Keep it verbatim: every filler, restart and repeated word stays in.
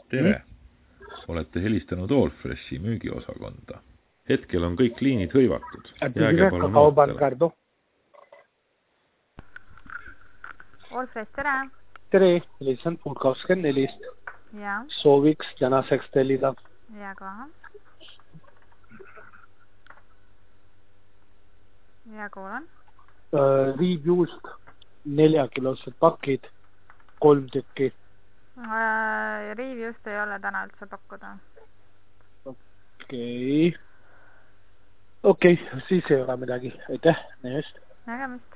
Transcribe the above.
tere! Olete helistanud Allfreshi müügiosakonda. Hetkel on kõik liinid hõivatud. Jääge palun ootele. Allfresh, tere! Tere, helistan Food kakskümmend neli. Ja. Sooviks tänaseks tellida. Ja kohe. Ja kuulan. Uh, riibjuust, neljakilosed pakid, kolm tükki. Uh, riivjuust ei ole täna üldse pakkuda. Okei. Okay. Okei, okay, siis ei ole midagi. Aitäh, nägemist. Nägemist.